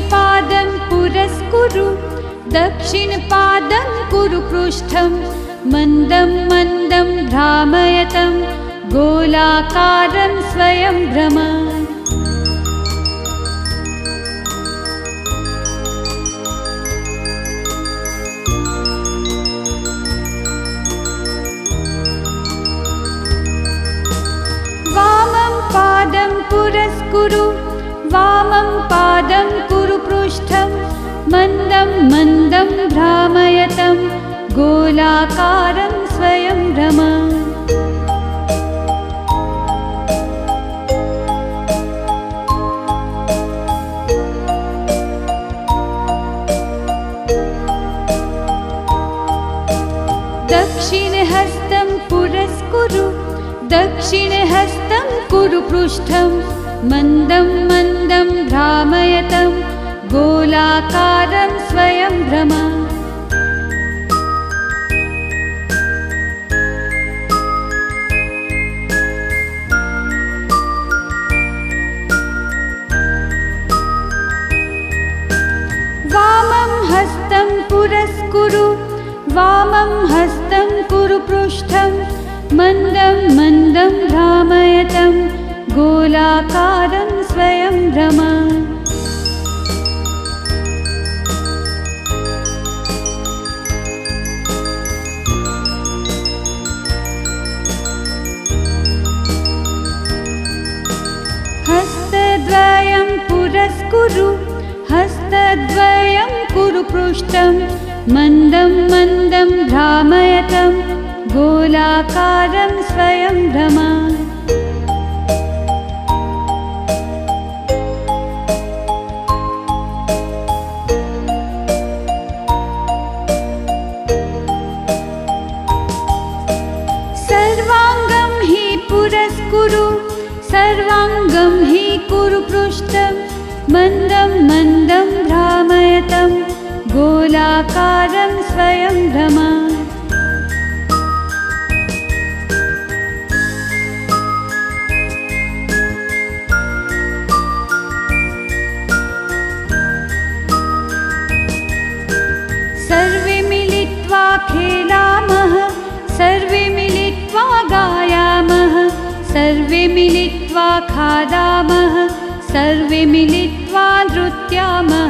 दक्षिणपादं पुरस्कुरु दक्षिणपादं कुरु पृष्ठं मन्दं मन्दं भ्रामयतं गोलाकारं स्वयं भ्रम वामं पादं पुरस्कुरु वामं पादं कुरु पृष्ठं मन्दं मन्दं भ्रामयतं गोलाकारं स्वयं भ्रम दक्षिणहस्तं पुरस्कुरु दक्षिणहस्तं कुरु पृष्ठं मन्दं मन्दं भ्रामयतं गोलाकारं स्वयं भ्रम वामं हस्तं पुरस्कुरु वामं हस्तं कुरु पृष्ठं मन्दं मन्दं भ्रामयतं गोलाकारं स्वयं भ्रम हस्तद्वयं पुरस्कुरु हस्तद्वयं कुरु पृष्ठं मन्दं मन्दं भ्रामयतं गोलाकारं स्वयं भ्रम सर्वाङ्गं हि पुरस्कुरु सर्वाङ्गं हि कुरु पृष्ठं मन्दं मन्दं भ्रामयतं गोलाकारं स्वयं भ्रम सर्वे मिलित्वा खेलामः सर्वे मिलित्वा गायामः सर्वे मिलित्वा खादामः सर्वे मिलित्वा नृत्यामः